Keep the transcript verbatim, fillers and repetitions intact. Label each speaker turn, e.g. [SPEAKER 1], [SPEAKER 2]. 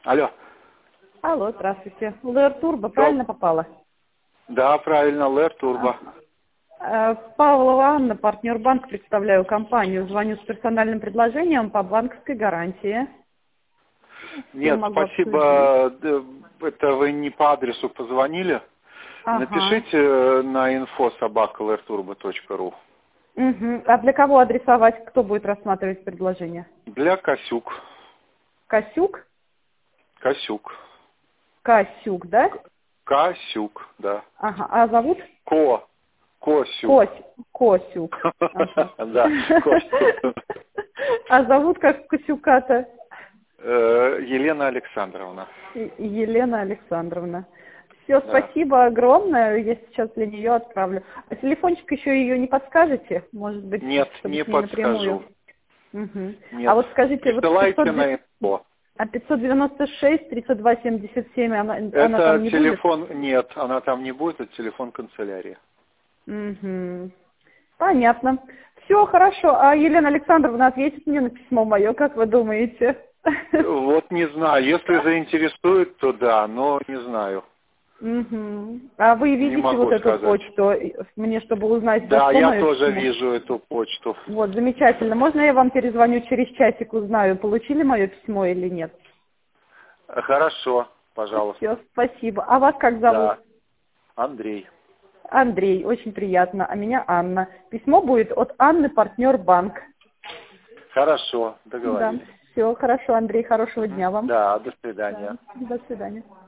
[SPEAKER 1] Алло.
[SPEAKER 2] Алло, здравствуйте. ЛР Турбо, правильно попала?
[SPEAKER 1] Да, правильно, ЛР Турбо.
[SPEAKER 2] А, Павлова Анна, партнер банк, представляю компанию. Звоню с персональным предложением по банковской гарантии.
[SPEAKER 1] Нет,
[SPEAKER 2] могу
[SPEAKER 1] спасибо.
[SPEAKER 2] обсудить.
[SPEAKER 1] Д- Это вы не по адресу позвонили.
[SPEAKER 2] Ага.
[SPEAKER 1] Напишите на инфо собака лртурбо точка ру.
[SPEAKER 2] Угу. А для кого адресовать? Кто будет рассматривать предложение?
[SPEAKER 1] Для Косюк.
[SPEAKER 2] Косюк?
[SPEAKER 1] Косюк.
[SPEAKER 2] Косюк, да?
[SPEAKER 1] Косюк, да.
[SPEAKER 2] Ага. А зовут?
[SPEAKER 1] Ко. Косюк.
[SPEAKER 2] Кось. Косюк. Ага.
[SPEAKER 1] Да, Косюк.
[SPEAKER 2] А зовут как Косюка-то?
[SPEAKER 1] Елена Александровна.
[SPEAKER 2] Елена Александровна. Все,
[SPEAKER 1] Да.
[SPEAKER 2] спасибо огромное. Я сейчас для нее отправлю. А телефончик еще ее не подскажете? Может быть,
[SPEAKER 1] Нет,
[SPEAKER 2] чтобы
[SPEAKER 1] не
[SPEAKER 2] с ней напрямую?
[SPEAKER 1] подскажу.
[SPEAKER 2] Угу.
[SPEAKER 1] Нет.
[SPEAKER 2] А вот скажите, вот
[SPEAKER 1] Присылайте
[SPEAKER 2] пятьсот,
[SPEAKER 1] на инфо.
[SPEAKER 2] а пятьсот девяносто шесть тридцать два семьдесят семь, она, она
[SPEAKER 1] Это
[SPEAKER 2] там не
[SPEAKER 1] телефон, нет, она там не будет, это телефон канцелярии.
[SPEAKER 2] будет? Угу. Понятно. Все хорошо. А Елена Александровна ответит мне на письмо мое, как вы думаете?
[SPEAKER 1] Вот не знаю, если заинтересует, то да, но не знаю.
[SPEAKER 2] Угу. А вы
[SPEAKER 1] Не
[SPEAKER 2] видите
[SPEAKER 1] могу
[SPEAKER 2] вот эту
[SPEAKER 1] сказать.
[SPEAKER 2] почту, мне, чтобы узнать,
[SPEAKER 1] Да,
[SPEAKER 2] зашло
[SPEAKER 1] я
[SPEAKER 2] мое
[SPEAKER 1] тоже
[SPEAKER 2] письмо?
[SPEAKER 1] вижу эту почту.
[SPEAKER 2] Вот, замечательно. Можно я вам перезвоню через часик, узнаю, получили мое письмо или нет?
[SPEAKER 1] Хорошо, пожалуйста.
[SPEAKER 2] Все, спасибо. А вас как зовут?
[SPEAKER 1] Да, Андрей.
[SPEAKER 2] Андрей, очень приятно. А меня Анна. Письмо будет от Анны, партнер банк.
[SPEAKER 1] Хорошо,
[SPEAKER 2] Да,
[SPEAKER 1] договорились.
[SPEAKER 2] все, хорошо, Андрей, хорошего дня вам.
[SPEAKER 1] Да, до свидания.
[SPEAKER 2] Да, до свидания.